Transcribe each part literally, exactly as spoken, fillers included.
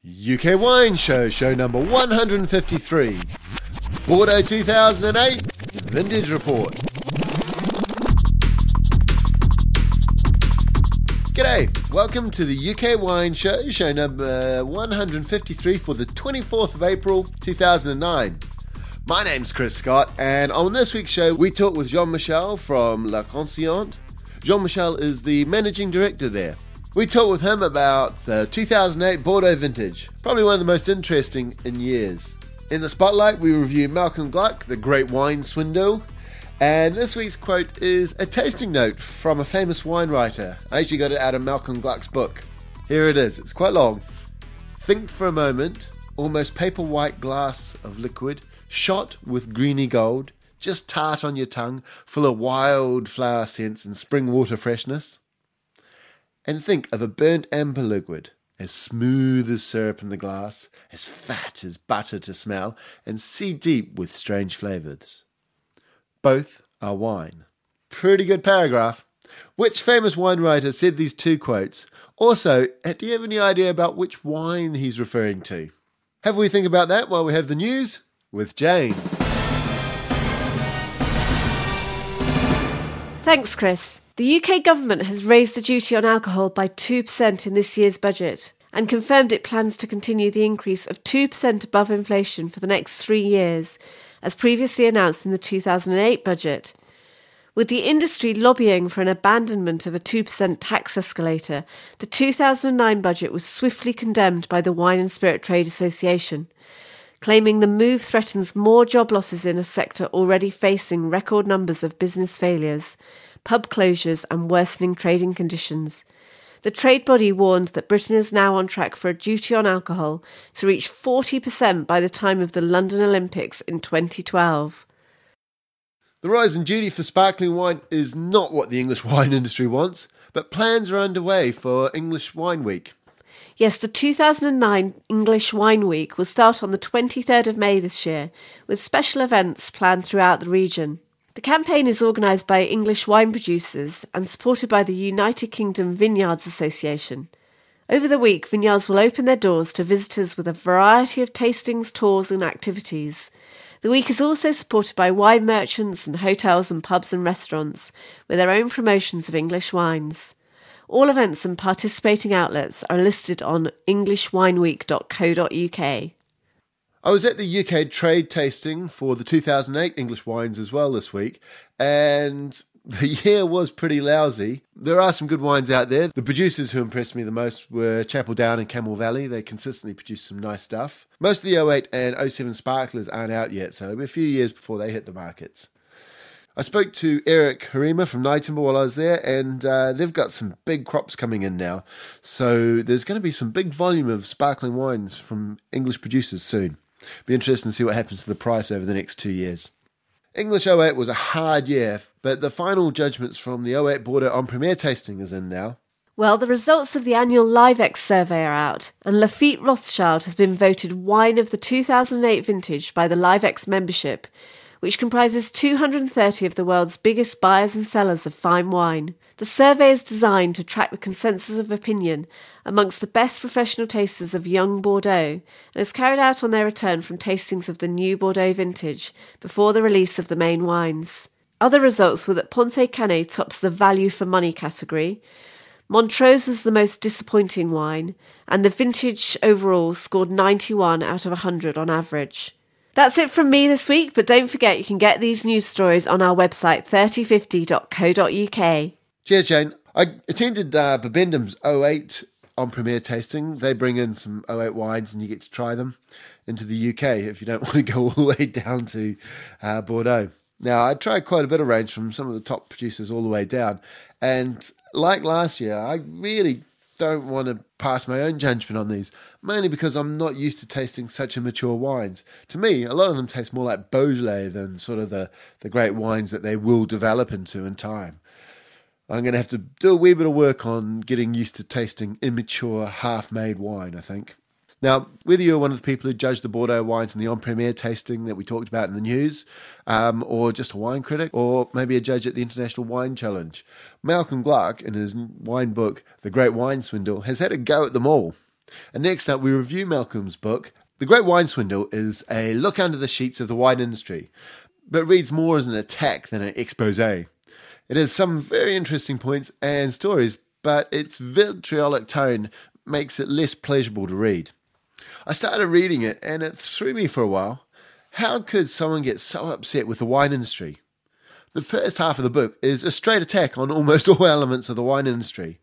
U K Wine Show, show number one hundred fifty-three. Bordeaux two thousand eight Vintage Report. G'day, welcome to the U K Wine Show, show number one hundred fifty-three for the twenty-fourth of April two thousand nine. My name's Chris Scott, and on this week's show we talk with Jean-Michel from La Consciente. Jean-Michel is the managing director there. We talk with him about the two thousand eight Bordeaux vintage, probably one of the most interesting in years. In the spotlight, we review Malcolm Gluck, The Great Wine Swindle, and this week's quote is a tasting note from a famous wine writer. I actually got it out of Malcolm Gluck's book. Here it is, it's quite long. Think for a moment, almost paper white glass of liquid, shot with greeny gold, just tart on your tongue, full of wild flower scents and spring water freshness. And think of a burnt amber liquid, as smooth as syrup in the glass, as fat as butter to smell, and sea deep with strange flavours. Both are wine. Pretty good paragraph. Which famous wine writer said these two quotes? Also, do you have any idea about which wine he's referring to? Have we think about that while we have the news with Jane. Thanks, Chris. The U K government has raised the duty on alcohol by two percent in this year's budget and confirmed it plans to continue the increase of two percent above inflation for the next three years, as previously announced in the two thousand eight budget. With the industry lobbying for an abandonment of a two percent tax escalator, the two thousand nine budget was swiftly condemned by the Wine and Spirit Trade Association, claiming the move threatens more job losses in a sector already facing record numbers of business failures, pub closures and worsening trading conditions. The trade body warned that Britain is now on track for a duty on alcohol to reach forty percent by the time of the London Olympics in twenty twelve. The rise in duty for sparkling wine is not what the English wine industry wants, but plans are underway for English Wine Week. Yes, the two thousand nine English Wine Week will start on the twenty-third of May this year, with special events planned throughout the region. The campaign is organised by English wine producers and supported by the United Kingdom Vineyards Association. Over the week, vineyards will open their doors to visitors with a variety of tastings, tours and activities. The week is also supported by wine merchants and hotels and pubs and restaurants with their own promotions of English wines. All events and participating outlets are listed on english wine week dot co dot uk. I was at the U K trade tasting for the two thousand eight English wines as well this week, and the year was pretty lousy. There are some good wines out there. The producers who impressed me the most were Chapel Down and Camel Valley. They consistently produce some nice stuff. Most of the oh eight and oh seven sparklers aren't out yet, so it'll be a few years before they hit the markets. I spoke to Eric Harima from Nightingale while I was there, and uh, they've got some big crops coming in now. So there's going to be some big volume of sparkling wines from English producers soon. Be interesting to see what happens to the price over the next two years. English oh eight was a hard year, but the final judgments from the oh eight Bordeaux en Premier tasting is in now. Well, the results of the annual LiveX survey are out, and Lafite Rothschild has been voted Wine of the two thousand eight vintage by the LiveX membership, which comprises two hundred thirty of the world's biggest buyers and sellers of fine wine. The survey is designed to track the consensus of opinion amongst the best professional tasters of young Bordeaux and is carried out on their return from tastings of the new Bordeaux vintage before the release of the main wines. Other results were that Ponce Canet tops the value for money category, Montrose was the most disappointing wine, and the vintage overall scored ninety-one out of one hundred on average. That's it from me this week, but don't forget you can get these news stories on our website thirty fifty dot co dot uk. Cheers, Jane. I attended uh, Bibendum's oh eight en Premier tasting. They bring in some oh eight wines and you get to try them into the U K if you don't want to go all the way down to uh, Bordeaux. Now, I tried quite a bit of range from some of the top producers all the way down. And like last year, I really don't want to pass my own judgment on these, mainly because I'm not used to tasting such immature wines. To me, a lot of them taste more like Beaujolais than sort of the, the great wines that they will develop into in time. I'm going to have to do a wee bit of work on getting used to tasting immature, half-made wine, I think. Now, whether you're one of the people who judge the Bordeaux wines in the en Premier tasting that we talked about in the news, um, or just a wine critic, or maybe a judge at the International Wine Challenge, Malcolm Gluck, in his wine book, The Great Wine Swindle, has had a go at them all. And next up, we review Malcolm's book. The Great Wine Swindle is a look under the sheets of the wine industry, but reads more as an attack than an expose. It has some very interesting points and stories, but its vitriolic tone makes it less pleasurable to read. I started reading it and it threw me for a while. How could someone get so upset with the wine industry? The first half of the book is a straight attack on almost all elements of the wine industry.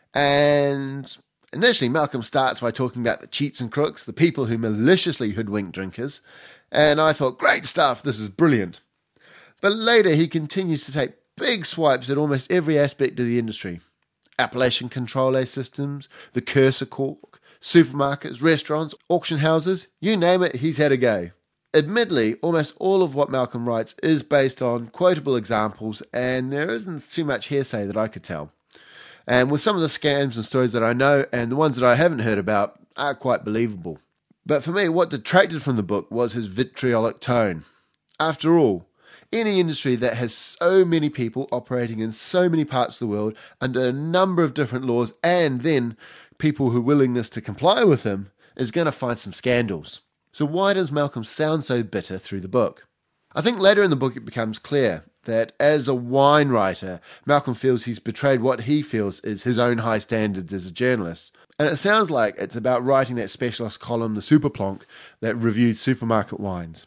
And initially, Malcolm starts by talking about the cheats and crooks, the people who maliciously hoodwink drinkers. And I thought, great stuff, this is brilliant. But later, he continues to take big swipes at almost every aspect of the industry. Appellation control systems, the cursor cork, supermarkets, restaurants, auction houses, you name it, he's had a go. Admittedly, almost all of what Malcolm writes is based on quotable examples, and there isn't too much hearsay that I could tell. And with some of the scams and stories that I know, and the ones that I haven't heard about, are quite believable. But for me, what detracted from the book was his vitriolic tone. After all, any industry that has so many people operating in so many parts of the world under a number of different laws, and then people who willingness to comply with them, is going to find some scandals. So why does Malcolm sound so bitter through the book? I think later in the book it becomes clear that as a wine writer, Malcolm feels he's betrayed what he feels is his own high standards as a journalist. And it sounds like it's about writing that specialist column, the Superplonk, that reviewed supermarket wines.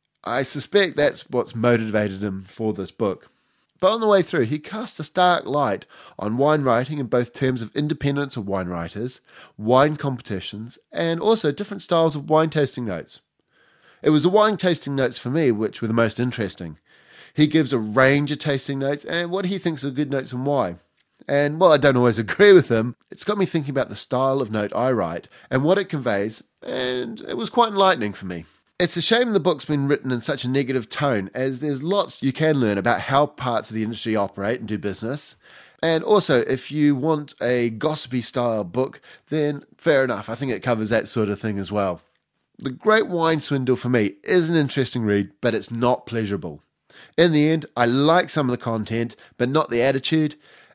I suspect that's what's motivated him for this book. But on the way through, he casts a stark light on wine writing in both terms of independence of wine writers, wine competitions, and also different styles of wine tasting notes. It was the wine tasting notes for me which were the most interesting. He gives a range of tasting notes and what he thinks are good notes and why. And while I don't always agree with him, it's got me thinking about the style of note I write and what it conveys, and it was quite enlightening for me. It's a shame the book's been written in such a negative tone, as there's lots you can learn about how parts of the industry operate and do business. And also, if you want a gossipy style book, then fair enough, I think it covers that sort of thing as well. The Great Wine Swindle for me is an interesting read, but it's not pleasurable. In the end, I like some of the content, but not the attitude.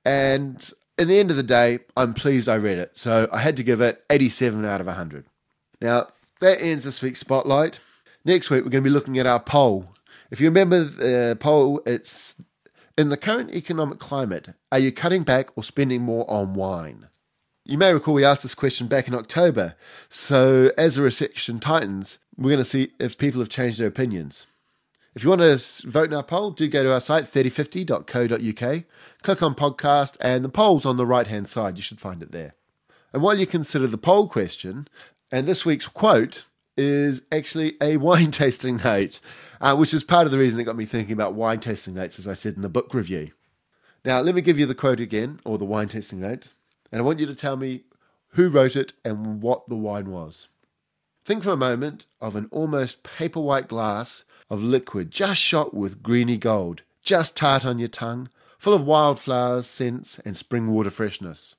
And in the end of the day, I'm pleased I read it. So I had to give it eighty-seven out of one hundred. Now, that ends this week's Spotlight. Next week, we're going to be looking at our poll. If you remember the poll, it's, in the current economic climate, are you cutting back or spending more on wine? You may recall we asked this question back in October. So as the recession tightens, we're going to see if people have changed their opinions. If you want to vote in our poll, do go to our site, thirty fifty dot co dot uk, click on podcast, and the poll's on the right-hand side. You should find it there. And while you consider the poll question, and this week's quote is actually a wine tasting note, uh, which is part of the reason it got me thinking about wine tasting notes, as I said in the book review. Now, let me give you the quote again, or the wine tasting note, and I want you to tell me who wrote it and what the wine was. Think for a moment of an almost paper white glass of liquid just shot with greeny gold, just tart on your tongue, full of wildflowers, scents, and spring water freshness.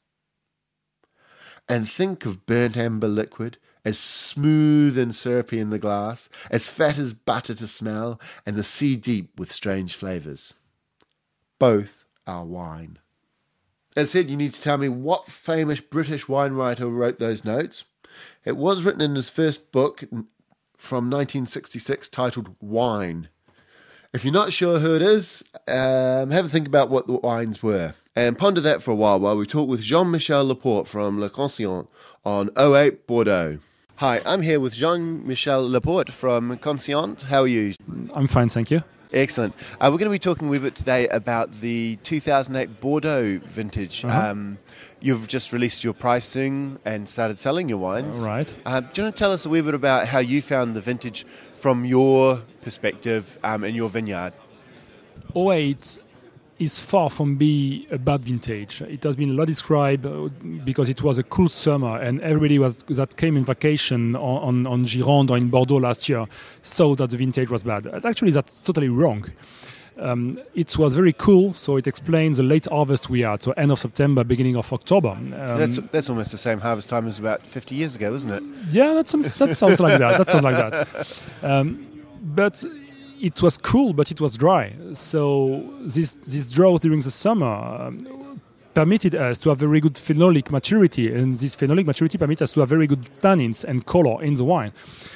And think of burnt amber liquid, as smooth and syrupy in the glass, as fat as butter to smell, and the sea deep with strange flavours. Both are wine. As I said, you need to tell me what famous British wine writer wrote those notes. It was written in his first book from nineteen sixty-six titled Wine. If you're not sure who it is, um, have a think about what the wines were. And ponder that for a while while we talk with Jean-Michel Laporte from Le Conscient on oh eight Bordeaux. Hi, I'm here with Jean-Michel Laporte from Conscient. How are you? I'm fine, thank you. Excellent. Uh, we're going to be talking a wee bit today about the two thousand eight Bordeaux vintage. Uh-huh. Um, you've just released your pricing and started selling your wines. Right. Uh, do you want to tell us a wee bit about how you found the vintage from your perspective um, in your vineyard? oh eight is far from being a bad vintage. It has been a lot described uh, because it was a cool summer and everybody was, that came in vacation on, on, on Gironde or in Bordeaux last year thought that the vintage was bad. Actually, that's totally wrong. Um, it was very cool, so it explains the late harvest we had, so end of September, beginning of October. Um, that's that's almost the same harvest time as about fifty years ago, isn't it? Yeah, that's, that sounds like that. That sounds like that. Um, but it was cool, but it was dry. So this this drought during the summer um, permitted us to have very good phenolic maturity, and this phenolic maturity permits us to have very good tannins and color in the wine.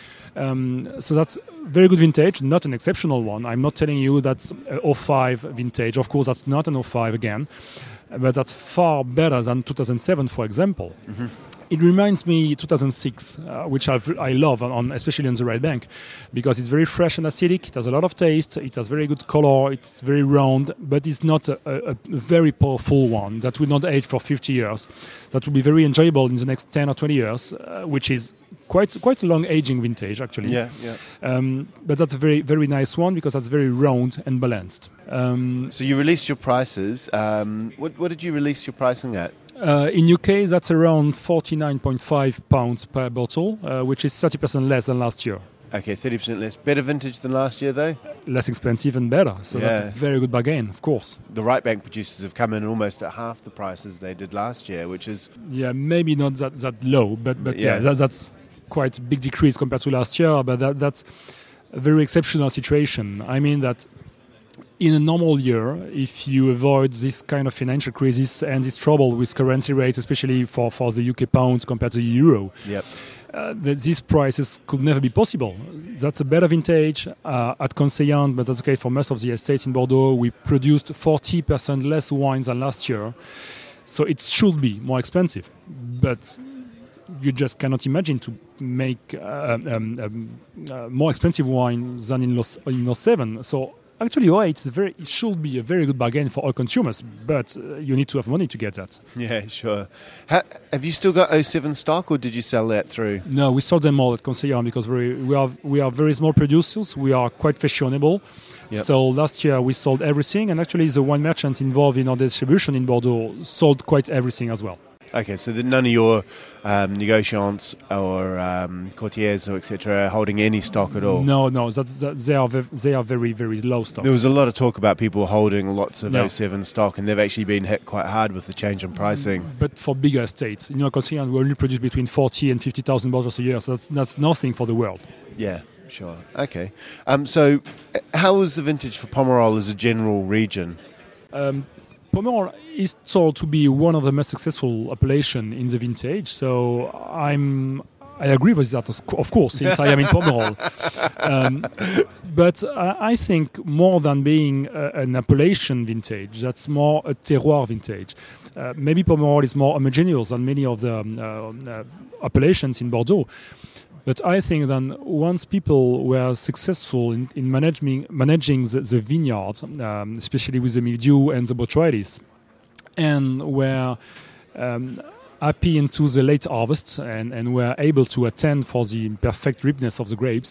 Um, so that's very good vintage, not an exceptional one. I'm not telling you that's a oh five vintage. Of course, that's not an oh five again, but that's far better than two thousand seven, for example. Mm-hmm. It reminds me two thousand six, uh, which I've, I love, on, especially on the Red Bank, because it's very fresh and acidic. It has a lot of taste. It has very good color. It's very round, but it's not a, a, a very powerful one that will not age for fifty years. That will be very enjoyable in the next ten or twenty years, uh, which is quite quite a long aging vintage, actually. Yeah, yeah. Um, but that's a very very nice one because that's very round and balanced. Um, so you released your prices. Um, what, what did you release your pricing at? Uh, in U K, that's around forty-nine point five pounds per bottle, uh, which is thirty percent less than last year. Okay, thirty percent less. Better vintage than last year, though? Less expensive and better. So yeah. that's a very good bargain, of course. The Right Bank producers have come in almost at half the prices they did last year, which is... Yeah, maybe not that, that low, but, but yeah, yeah that, that's quite a big decrease compared to last year, but that, that's a very exceptional situation. I mean that in a normal year, if you avoid this kind of financial crisis and this trouble with currency rates, especially for, for the U K pounds compared to the euro, yep. uh, that these prices could never be possible. That's a better vintage uh, at Conseillant, but that's okay for most of the estates in Bordeaux. We produced forty percent less wines than last year, so it should be more expensive. But you just cannot imagine to make uh, um, um, uh, more expensive wine than in oh seven. So actually, oh eight is very, it should be a very good bargain for all consumers, but uh, you need to have money to get that. Yeah, sure. Ha- have you still got oh seven stock, or did you sell that through? No, we sold them all at Conseillant because very, we are we are very small producers. We are quite fashionable. Yep. So last year we sold everything, and actually the wine merchants involved in our distribution in Bordeaux sold quite everything as well. Okay, so none of your um, negociants or um, courtiers or et cetera are holding any stock at all? No, no, that, that, they are ve- they are very, very low stocks. There was a lot of talk about people holding lots of yeah. oh seven stock, and they've actually been hit quite hard with the change in pricing. But for bigger estates, you know, Conseillant we only produce between forty and fifty thousand bottles a year, so that's, that's nothing for the world. Yeah, sure. Okay. Um, so how was the vintage for Pomerol as a general region? Um, Pomerol is thought to be one of the most successful appellations in the vintage, so I'm I agree with that, of course, since I am in Pomerol. Um, but I, I think more than being a, an appellation vintage, that's more a terroir vintage. Uh, maybe Pomerol is more homogeneous than many of the um, uh, uh, appellations in Bordeaux. But I think that once people were successful in, in managing managing the, the vineyard, um, especially with the mildew and the botrytis, and were um, happy into the late harvest and, and were able to attend for the perfect ripeness of the grapes,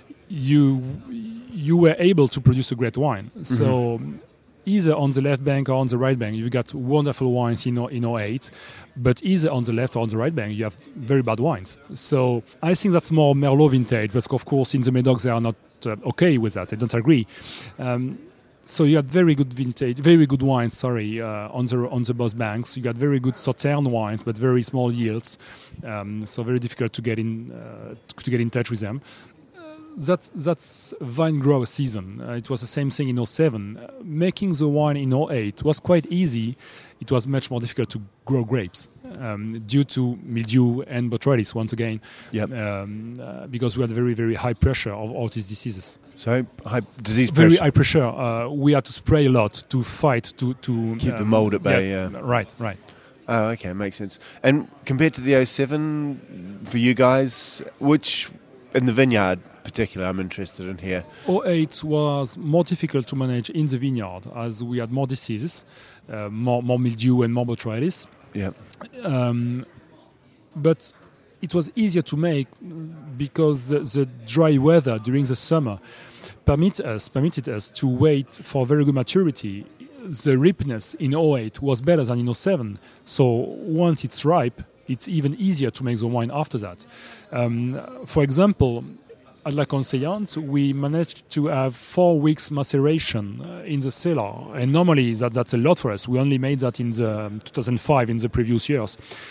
you you were able to produce a great wine. Mm-hmm. So either on the left bank or on the right bank, you've got wonderful wines in in oh eight, but either on the left or on the right bank, you have very bad wines. So I think that's more Merlot vintage, but of course in the Medoc they are not uh, okay with that. They don't agree. Um, so you had very good vintage, very good wines. Sorry, uh, on the on the both banks, you got very good Sauterne wines, but very small yields. Um, so very difficult to get in uh, to get in touch with them. That's that's vine grower season. Uh, it was the same thing in oh seven. Uh, making the wine in oh eight was quite easy. It was much more difficult to grow grapes um, due to mildew and botrytis once again. Yep. Um, uh, because we had very very high pressure of all these diseases. So high disease very pressure. high pressure. Uh, we had to spray a lot to fight to to keep um, the mold at bay. Yeah, yeah. Right. Right. Oh, okay, makes sense. And compared to the oh seven, for you guys, which in the vineyard particular I'm interested in here? oh eight was more difficult to manage in the vineyard as we had more diseases, uh, more more mildew and more botrytis. Yeah. Um, but it was easier to make because the, the dry weather during the summer permit us permitted us to wait for very good maturity. The ripeness in oh eight was better than in oh seven. So once it's ripe, it's even easier to make the wine after that. Um, for example, at La Conseillante, we managed to have four weeks maceration uh, in the cellar. And normally that, that's a lot for us. We only made that in the um, two thousand five, in the previous years.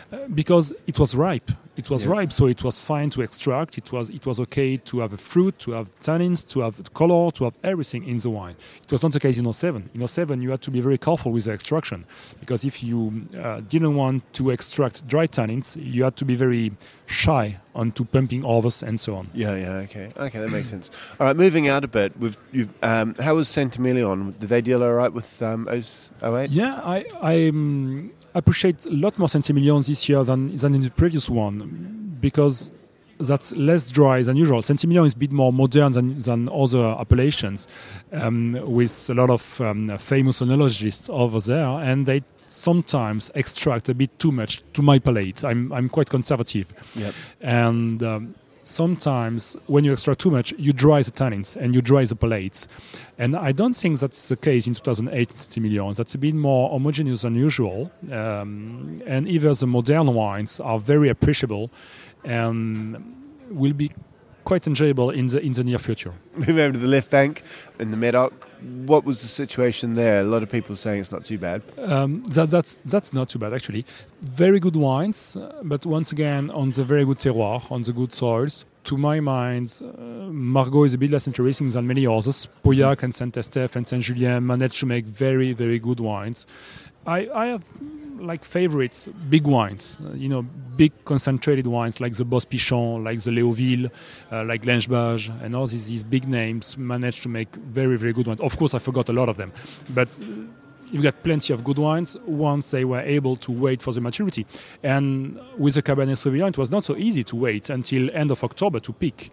Uh, because it was ripe. It was Yeah. ripe, so it was fine to extract. It was it was okay to have a fruit, to have tannins, to have color, to have everything in the wine. It was not the case in oh seven. In oh seven, you had to be very careful with the extraction, because if you uh, didn't want to extract dry tannins, you had to be very shy onto pumping overs and so on. Yeah, yeah, okay. Okay, that makes sense. All right, moving out a bit, we've, you've, um, how was Saint-Emilion? Did they deal all right with um, oh eight? Yeah, I I um, appreciate a lot more Saint-Emilion this year than than in the previous one, because that's less dry than usual. Saint-Emilion is a bit more modern than, than other appellations, um, with a lot of um, famous oenologists over there, and they sometimes extract a bit too much to my palate. I'm I'm quite conservative, Yep. and um, sometimes when you extract too much, you dry the tannins and you dry the palates. And I don't think that's the case in two thousand eight Saint-Emilion. That's a bit more homogeneous than usual. Um, and even the modern wines are very appreciable and will be quite enjoyable in the in the near future. Moving over to the left bank in the Medoc, what was the situation there? A lot of people saying it's not too bad. Um, that, that's that's not too bad, actually. Very good wines, uh, but once again on the very good terroir, on the good soils. To my mind, uh, Margaux is a bit less interesting than many others. Pauillac and Saint-Estèphe and Saint-Julien managed to make very, very good wines. I, I have like favorites, big wines, uh, you know, big concentrated wines like the Boss Pichon, like the Léoville, uh, like Lengebage, and all these, these big names managed to make very, very good wines. Of course, I forgot a lot of them, but uh, you've got plenty of good wines once they were able to wait for the maturity. And with the Cabernet Sauvignon, it was not so easy to wait until end of October to pick.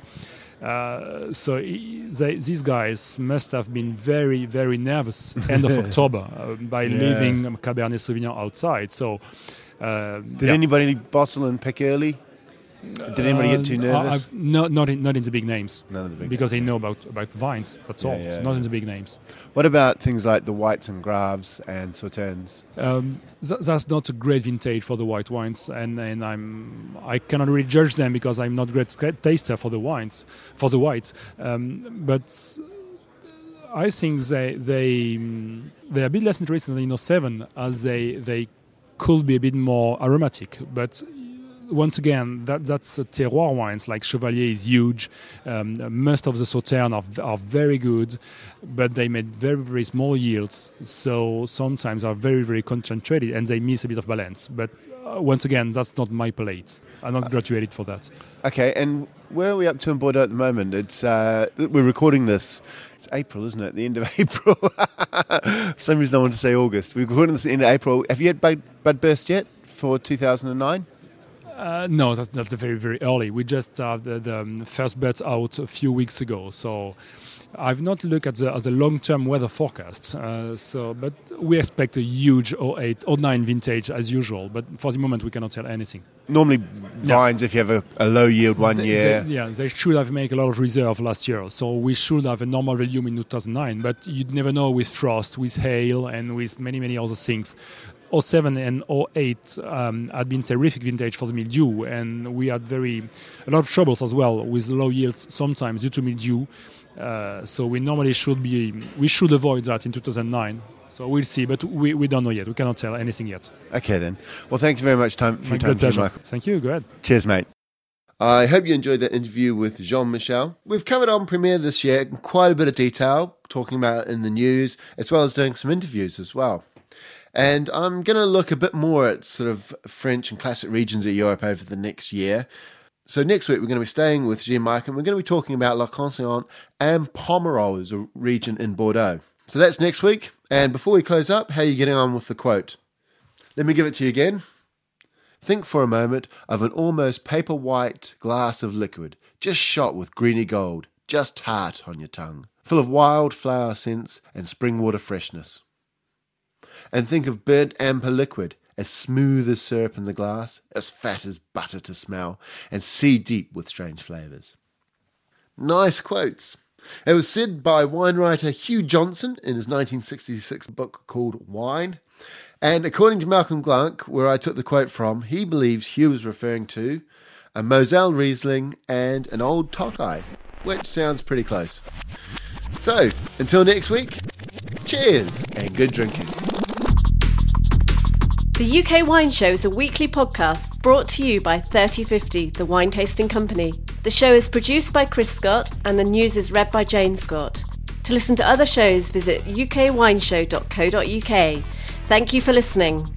Uh, so they, these guys must have been very, very nervous end of October uh, by Yeah. leaving Cabernet Sauvignon outside. So, uh, Did yeah. anybody bottle and pick early? Did anybody get too Uh, nervous? I've- no, not in, not in the big names. None of the big Because they know about, about vines, that's Yeah, all. yeah, so not yeah. in the big names. What about things like the whites and Graves and Sauternes? Um, th- that's not a great vintage for the white wines, and, and I'm I cannot really judge them because I'm not great sc- taster for the wines, for the whites. Um, but I think they they mm, they're a bit less interesting than in oh seven, as they they could be a bit more aromatic, but. Once again, that, that's uh, terroir wines, like Chevalier is huge. Um, most of the Sauternes are, v- are very good, but they made very, very small yields. So sometimes are very, very concentrated and they miss a bit of balance. But uh, once again, that's not my palate. I'm not graduated for that. Okay, and where are we up to in Bordeaux at the moment? It's uh, we're recording this. It's April, isn't it? The end of April. For some reason, I want to say August. We're recording this at the end of April. Have you had Bud, Bud Burst yet for two thousand nine? Uh, no, that's, that's very, very early. We just uh, the, the um, first bets out a few weeks ago. So I've not looked at the, at the long-term weather forecast. Uh, so, but we expect a huge oh eight, oh nine vintage as usual. But for the moment, we cannot tell anything. Normally, vines, if you have a, a low yield one They- year. they- yeah, they should have made a lot of reserve last year. So we should have a normal volume in two thousand nine. But you'd never know with frost, with hail, and with many, many other things. oh seven and oh eight um, had been terrific vintage for the mildew, and we had very a lot of troubles as well with low yields sometimes due to mildew. Uh, so we normally should be we should avoid that in two thousand nine. So we'll see, but we, we don't know yet. We cannot tell anything yet. Okay, then. Well, thank you very much time, for My your time, good pleasure. Michael. Thank you. Go ahead. Cheers, mate. I hope you enjoyed that interview with Jean-Michel. We've covered on Premiere this year in quite a bit of detail, talking about it in the news, as well as doing some interviews as well. And I'm going to look a bit more at sort of French and classic regions of Europe over the next year. So next week we're going to be staying with Jean-Marc and we're going to be talking about La Consigne and Pomerol as a region in Bordeaux. So that's next week. And before we close up, how are you getting on with the quote? Let me give it to you again. Think for a moment of an almost paper white glass of liquid, just shot with greeny gold, just tart on your tongue, full of wildflower scents and spring water freshness. And think of burnt amber liquid, as smooth as syrup in the glass, as fat as butter to smell, and sea deep with strange flavours. Nice quotes. It was said by wine writer Hugh Johnson in his nineteen sixty-six book called Wine. And according to Malcolm Gluck, where I took the quote from, he believes Hugh was referring to a Moselle Riesling and an old Tokai, which sounds pretty close. So, until next week, cheers and good drinking. The U K Wine Show is a weekly podcast brought to you by thirty fifty, the wine tasting company. The show is produced by Chris Scott and the news is read by Jane Scott. To listen to other shows, visit u k wine show dot co dot u k. Thank you for listening.